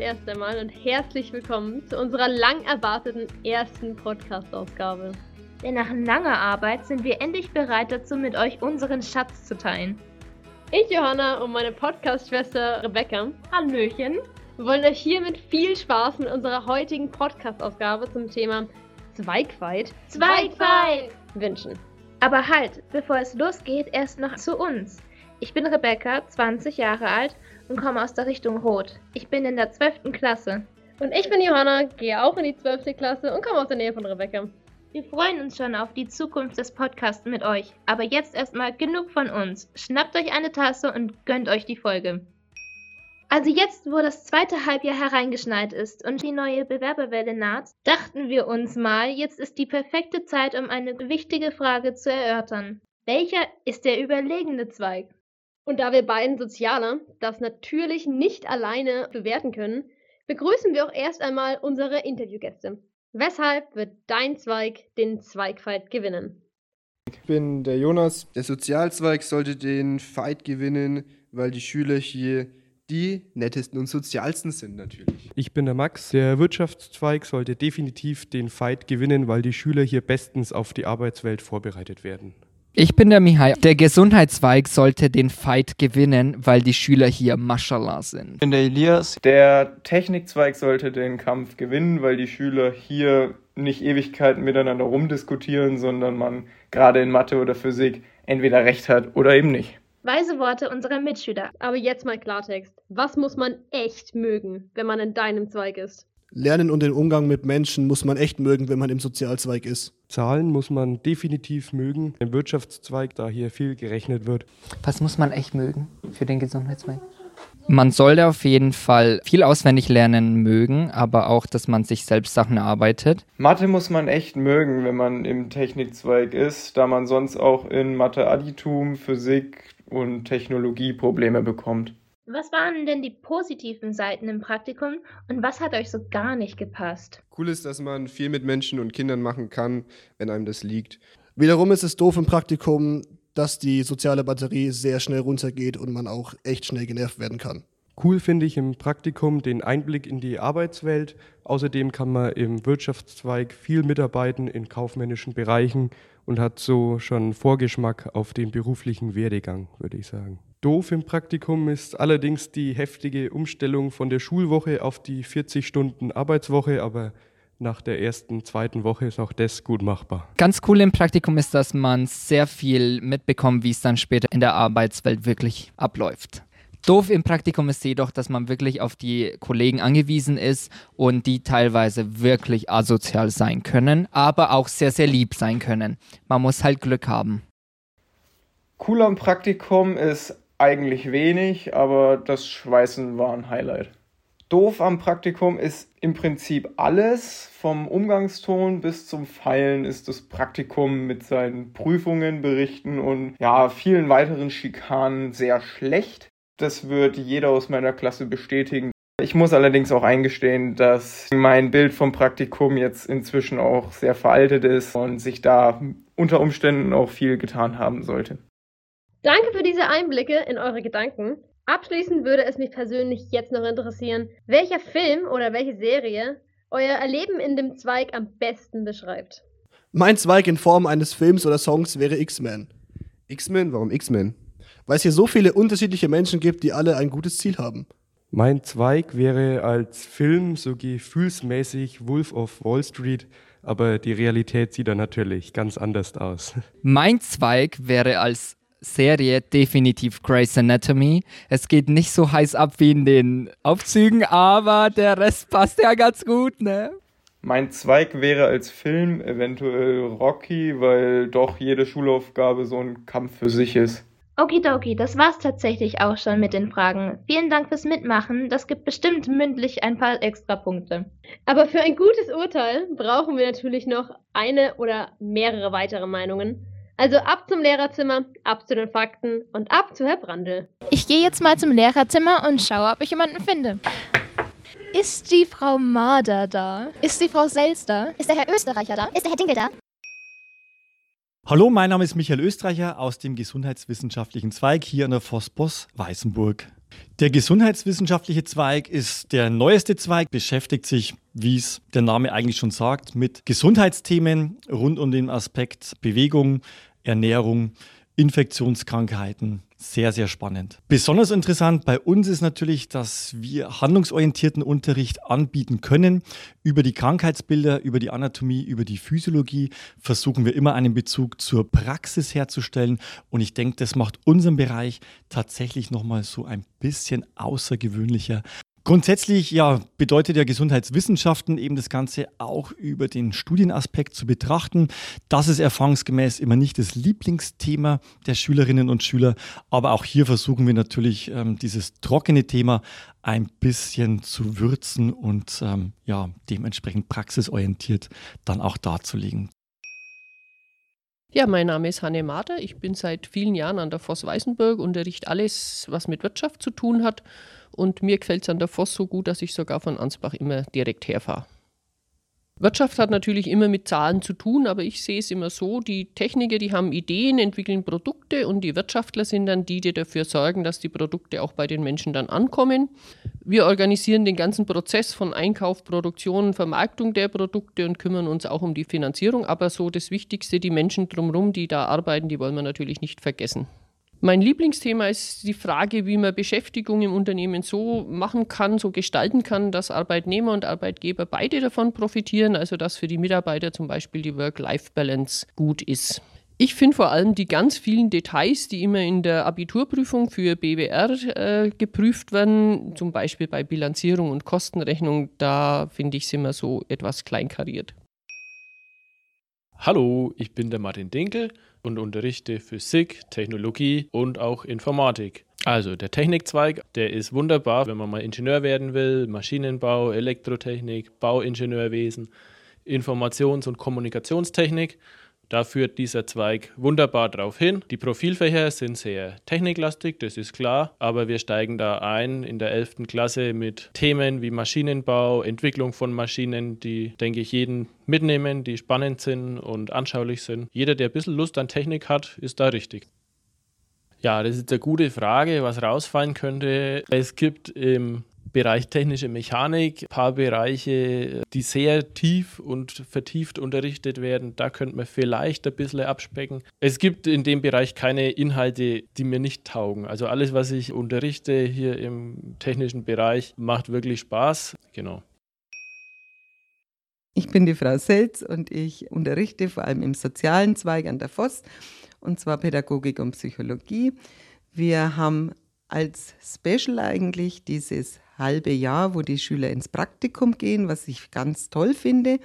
erst einmal und herzlich willkommen zu unserer lang erwarteten ersten Podcast-Ausgabe. Denn nach langer Arbeit sind wir endlich bereit dazu, mit euch unseren Schatz zu teilen. Ich, Johanna, und meine Podcast-Schwester Rebecca, Hallöchen, wir wollen euch hiermit viel Spaß mit unserer heutigen Podcast-Ausgabe zum Thema Zweigfight wünschen. Aber halt, bevor es losgeht, erst noch zu uns. Ich bin Rebecca, 20 Jahre alt und komme aus der Richtung Rot. Ich bin in der 12. Klasse. Und ich bin Johanna, gehe auch in die 12. Klasse und komme aus der Nähe von Rebecca. Wir freuen uns schon auf die Zukunft des Podcasts mit euch. Aber jetzt erstmal genug von uns. Schnappt euch eine Tasse und gönnt euch die Folge. Also jetzt, wo das zweite Halbjahr hereingeschneit ist und die neue Bewerberwelle naht, dachten wir uns mal, jetzt ist die perfekte Zeit, um eine wichtige Frage zu erörtern. Welcher ist der überlegene Zweig? Und da wir beiden Sozialer das natürlich nicht alleine bewerten können, begrüßen wir auch erst einmal unsere Interviewgäste. Weshalb wird dein Zweig den Zweigfight gewinnen? Ich bin der Jonas. Der Sozialzweig sollte den Fight gewinnen, weil die Schüler hier die nettesten und sozialsten sind natürlich. Ich bin der Max. Der Wirtschaftszweig sollte definitiv den Fight gewinnen, weil die Schüler hier bestens auf die Arbeitswelt vorbereitet werden. Ich bin der Mihai. Der Gesundheitszweig sollte den Fight gewinnen, weil die Schüler hier Maschallah sind. Ich bin der Elias. Der Technikzweig sollte den Kampf gewinnen, weil die Schüler hier nicht Ewigkeiten miteinander rumdiskutieren, sondern man gerade in Mathe oder Physik entweder recht hat oder eben nicht. Weise Worte unserer Mitschüler. Aber jetzt mal Klartext. Was muss man echt mögen, wenn man in deinem Zweig ist? Lernen und den Umgang mit Menschen muss man echt mögen, wenn man im Sozialzweig ist. Zahlen muss man definitiv mögen. Im Wirtschaftszweig, da hier viel gerechnet wird. Was muss man echt mögen für den Gesundheitszweig? Man sollte auf jeden Fall viel auswendig lernen mögen, aber auch, dass man sich selbst Sachen erarbeitet. Mathe muss man echt mögen, wenn man im Technikzweig ist, da man sonst auch in Mathe-Additum, Physik und Technologie Probleme bekommt. Was waren denn die positiven Seiten im Praktikum und was hat euch so gar nicht gepasst? Cool ist, dass man viel mit Menschen und Kindern machen kann, wenn einem das liegt. Wiederum ist es doof im Praktikum, dass die soziale Batterie sehr schnell runtergeht und man auch echt schnell genervt werden kann. Cool finde ich im Praktikum den Einblick in die Arbeitswelt. Außerdem kann man im Wirtschaftszweig viel mitarbeiten in kaufmännischen Bereichen und hat so schon Vorgeschmack auf den beruflichen Werdegang, würde ich sagen. Doof im Praktikum ist allerdings die heftige Umstellung von der Schulwoche auf die 40-Stunden-Arbeitswoche, aber nach der ersten, zweiten Woche ist auch das gut machbar. Ganz cool im Praktikum ist, dass man sehr viel mitbekommt, wie es dann später in der Arbeitswelt wirklich abläuft. Doof im Praktikum ist jedoch, dass man wirklich auf die Kollegen angewiesen ist und die teilweise wirklich asozial sein können, aber auch sehr, sehr lieb sein können. Man muss halt Glück haben. Cool am Praktikum ist eigentlich wenig, aber das Schweißen war ein Highlight. Doof am Praktikum ist im Prinzip alles. Vom Umgangston bis zum Feilen ist das Praktikum mit seinen Prüfungen, Berichten und vielen weiteren Schikanen sehr schlecht. Das wird jeder aus meiner Klasse bestätigen. Ich muss allerdings auch eingestehen, dass mein Bild vom Praktikum jetzt inzwischen auch sehr veraltet ist und sich da unter Umständen auch viel getan haben sollte. Danke für diese Einblicke in eure Gedanken. Abschließend würde es mich persönlich jetzt noch interessieren, welcher Film oder welche Serie euer Erleben in dem Zweig am besten beschreibt. Mein Zweig in Form eines Films oder Songs wäre X-Men. X-Men? Warum X-Men? Weil es hier so viele unterschiedliche Menschen gibt, die alle ein gutes Ziel haben. Mein Zweig wäre als Film so gefühlsmäßig Wolf of Wall Street, aber die Realität sieht dann natürlich ganz anders aus. Mein Zweig wäre als Serie definitiv Grey's Anatomy. Es geht nicht so heiß ab wie in den Aufzügen, aber der Rest passt ja ganz gut, ne? Mein Zweig wäre als Film eventuell Rocky, weil doch jede Schulaufgabe so ein Kampf für sich ist. Okidoki, das war's tatsächlich auch schon mit den Fragen. Vielen Dank fürs Mitmachen, das gibt bestimmt mündlich ein paar Extrapunkte. Aber für ein gutes Urteil brauchen wir natürlich noch eine oder mehrere weitere Meinungen. Also ab zum Lehrerzimmer, ab zu den Fakten und ab zu Herr Brandl. Ich gehe jetzt mal zum Lehrerzimmer und schaue, ob ich jemanden finde. Ist die Frau Marder da? Ist die Frau Sels da? Ist der Herr Österreicher da? Ist der Herr Dinkel da? Hallo, mein Name ist Michael Österreicher aus dem gesundheitswissenschaftlichen Zweig hier an der Fospos Weißenburg. Der gesundheitswissenschaftliche Zweig ist der neueste Zweig, beschäftigt sich, wie es der Name eigentlich schon sagt, mit Gesundheitsthemen rund um den Aspekt Bewegung, Ernährung, Infektionskrankheiten. Sehr, sehr spannend. Besonders interessant bei uns ist natürlich, dass wir handlungsorientierten Unterricht anbieten können. Über die Krankheitsbilder, über die Anatomie, über die Physiologie versuchen wir immer einen Bezug zur Praxis herzustellen. Und ich denke, das macht unseren Bereich tatsächlich nochmal so ein bisschen außergewöhnlicher. Grundsätzlich bedeutet ja Gesundheitswissenschaften eben das Ganze auch über den Studienaspekt zu betrachten. Das ist erfahrungsgemäß immer nicht das Lieblingsthema der Schülerinnen und Schüler, aber auch hier versuchen wir natürlich dieses trockene Thema ein bisschen zu würzen und dementsprechend praxisorientiert dann auch darzulegen. Ja, mein Name ist Hanne Mader. Ich bin seit vielen Jahren an der Voss Weißenburg, unterrichte alles, was mit Wirtschaft zu tun hat. Und mir gefällt es an der Voss so gut, dass ich sogar von Ansbach immer direkt herfahre. Wirtschaft hat natürlich immer mit Zahlen zu tun, aber ich sehe es immer so, die Techniker, die haben Ideen, entwickeln Produkte und die Wirtschaftler sind dann die dafür sorgen, dass die Produkte auch bei den Menschen dann ankommen. Wir organisieren den ganzen Prozess von Einkauf, Produktion, Vermarktung der Produkte und kümmern uns auch um die Finanzierung, aber so das Wichtigste, die Menschen drumherum, die da arbeiten, die wollen wir natürlich nicht vergessen. Mein Lieblingsthema ist die Frage, wie man Beschäftigung im Unternehmen so machen kann, so gestalten kann, dass Arbeitnehmer und Arbeitgeber beide davon profitieren, also dass für die Mitarbeiter zum Beispiel die Work-Life-Balance gut ist. Ich finde vor allem die ganz vielen Details, die immer in der Abiturprüfung für BWR geprüft werden, zum Beispiel bei Bilanzierung und Kostenrechnung, da finde ich es immer so etwas kleinkariert. Hallo, ich bin der Martin Dinkel und unterrichte Physik, Technologie und auch Informatik. Also der Technikzweig, der ist wunderbar, wenn man mal Ingenieur werden will, Maschinenbau, Elektrotechnik, Bauingenieurwesen, Informations- und Kommunikationstechnik. Da führt dieser Zweig wunderbar drauf hin. Die Profilfächer sind sehr techniklastig, das ist klar, aber wir steigen da ein in der 11. Klasse mit Themen wie Maschinenbau, Entwicklung von Maschinen, die, denke ich, jeden mitnehmen, die spannend sind und anschaulich sind. Jeder, der ein bisschen Lust an Technik hat, ist da richtig. Ja, das ist eine gute Frage, was rausfallen könnte. Es gibt im Bereich technische Mechanik, ein paar Bereiche, die sehr tief und vertieft unterrichtet werden. Da könnte man vielleicht ein bisschen abspecken. Es gibt in dem Bereich keine Inhalte, die mir nicht taugen. Also alles, was ich unterrichte hier im technischen Bereich, macht wirklich Spaß. Genau. Ich bin die Frau Selz und ich unterrichte vor allem im sozialen Zweig an der Voss, und zwar Pädagogik und Psychologie. Wir haben als Special eigentlich dieses halbe Jahr, wo die Schüler ins Praktikum gehen, was ich ganz toll finde.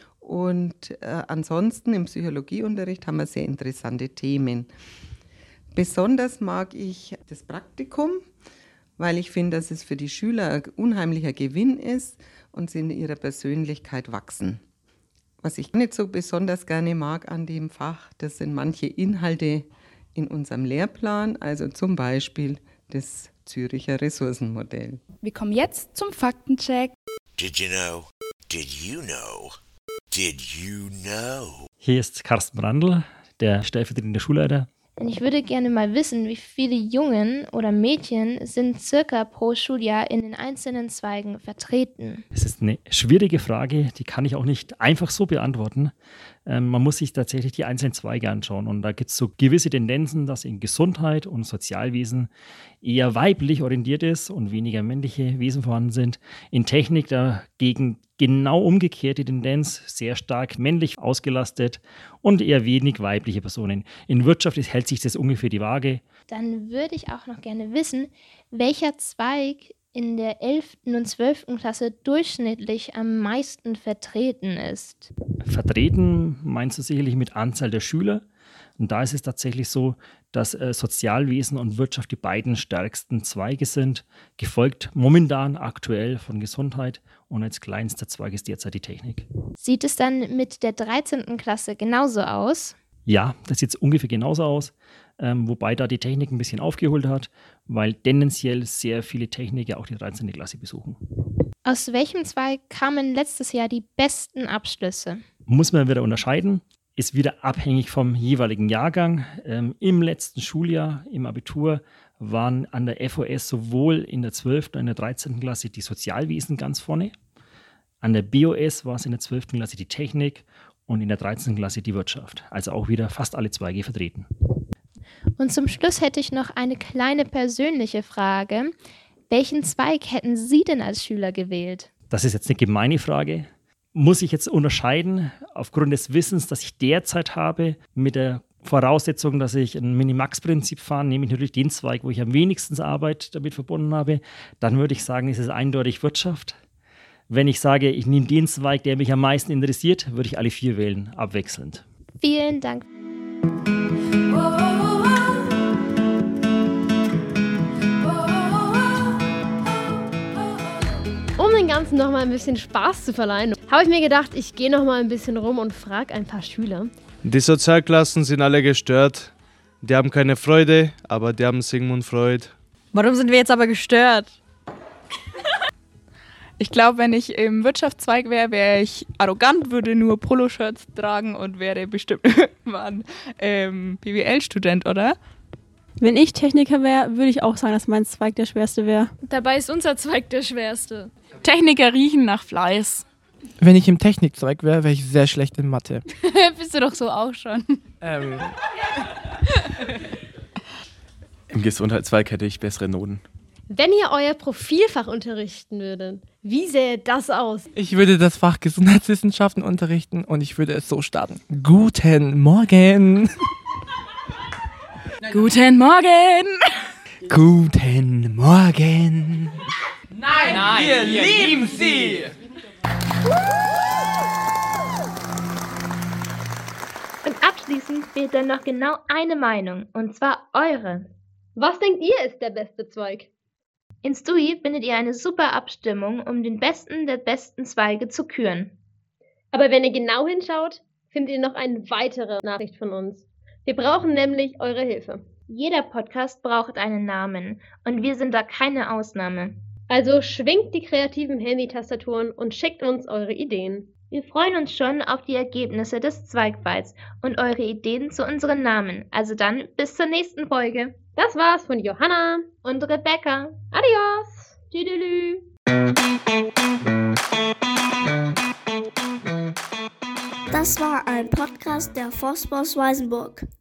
Und ansonsten im Psychologieunterricht haben wir sehr interessante Themen. Besonders mag ich das Praktikum, weil ich finde, dass es für die Schüler ein unheimlicher Gewinn ist und sie in ihrer Persönlichkeit wachsen. Was ich nicht so besonders gerne mag an dem Fach, das sind manche Inhalte in unserem Lehrplan, also zum Beispiel das Züricher Ressourcenmodell. Wir kommen jetzt zum Faktencheck. Did you know? Did you know? Did you know? Hier ist Carsten Brandl, der stellvertretende Schulleiter. Und ich würde gerne mal wissen, wie viele Jungen oder Mädchen sind circa pro Schuljahr in den einzelnen Zweigen vertreten? Es ist eine schwierige Frage, die kann ich auch nicht einfach so beantworten. Man muss sich tatsächlich die einzelnen Zweige anschauen. Und da gibt es so gewisse Tendenzen, dass in Gesundheit und Sozialwesen eher weiblich orientiert ist und weniger männliche Wesen vorhanden sind. In Technik dagegen genau umgekehrt die Tendenz, sehr stark männlich ausgelastet und eher wenig weibliche Personen. In Wirtschaft hält sich das ungefähr die Waage. Dann würde ich auch noch gerne wissen, welcher Zweig in der 11. und 12. Klasse durchschnittlich am meisten vertreten ist. Vertreten meinst du sicherlich mit Anzahl der Schüler. Und da ist es tatsächlich so, dass Sozialwesen und Wirtschaft die beiden stärksten Zweige sind, gefolgt momentan aktuell von Gesundheit und als kleinster Zweig ist derzeit die Technik. Sieht es dann mit der 13. Klasse genauso aus? Ja, das sieht ungefähr genauso aus, wobei da die Technik ein bisschen aufgeholt hat, weil tendenziell sehr viele Techniker auch die 13. Klasse besuchen. Aus welchem Zweig kamen letztes Jahr die besten Abschlüsse? Muss man wieder unterscheiden. Ist wieder abhängig vom jeweiligen Jahrgang. Im letzten Schuljahr, im Abitur, waren an der FOS sowohl in der 12. und in der 13. Klasse die Sozialwesen ganz vorne. An der BOS war es in der 12. Klasse die Technik und in der 13. Klasse die Wirtschaft. Also auch wieder fast alle Zweige vertreten. Und zum Schluss hätte ich noch eine kleine persönliche Frage. Welchen Zweig hätten Sie denn als Schüler gewählt? Das ist jetzt eine gemeine Frage. Muss ich jetzt unterscheiden, aufgrund des Wissens, das ich derzeit habe, mit der Voraussetzung, dass ich ein Minimax-Prinzip fahre, nehme ich natürlich den Zweig, wo ich am wenigsten Arbeit damit verbunden habe. Dann würde ich sagen, ist es eindeutig Wirtschaft. Wenn ich sage, ich nehme den Zweig, der mich am meisten interessiert, würde ich alle 4 wählen, abwechselnd. Vielen Dank. Um den Ganzen noch mal ein bisschen Spaß zu verleihen, habe ich mir gedacht, ich gehe noch mal ein bisschen rum und frage ein paar Schüler. Die Sozialklassen sind alle gestört. Die haben keine Freude, aber die haben Sigmund Freud. Warum sind wir jetzt aber gestört? Ich glaube, wenn ich im Wirtschaftszweig wäre, wäre ich arrogant, würde nur Poloshirts tragen und wäre bestimmt irgendwann BWL-Student, oder? Wenn ich Techniker wäre, würde ich auch sagen, dass mein Zweig der schwerste wäre. Dabei ist unser Zweig der schwerste. Techniker riechen nach Fleiß. Wenn ich im Technikzweig wäre, wäre ich sehr schlecht in Mathe. Bist du doch so auch schon. Im Gesundheitszweig hätte ich bessere Noten. Wenn ihr euer Profilfach unterrichten würdet, wie sähe das aus? Ich würde das Fach Gesundheitswissenschaften unterrichten und ich würde es so starten. Guten Morgen. Guten Morgen. Guten Morgen. Nein, wir lieben Sie. Und abschließend fehlt dann noch genau eine Meinung, und zwar eure. Was denkt ihr ist der beste Zweig? In STUI findet ihr eine super Abstimmung, um den besten der besten Zweige zu küren. Aber wenn ihr genau hinschaut, findet ihr noch eine weitere Nachricht von uns. Wir brauchen nämlich eure Hilfe. Jeder Podcast braucht einen Namen und wir sind da keine Ausnahme. Also schwingt die kreativen Handy-Tastaturen und schickt uns eure Ideen. Wir freuen uns schon auf die Ergebnisse des Zweigfights und eure Ideen zu unseren Namen. Also dann bis zur nächsten Folge. Das war's von Johanna und Rebecca. Adios. Tüdelü. Das war ein Podcast der Forstbus Weißenburg.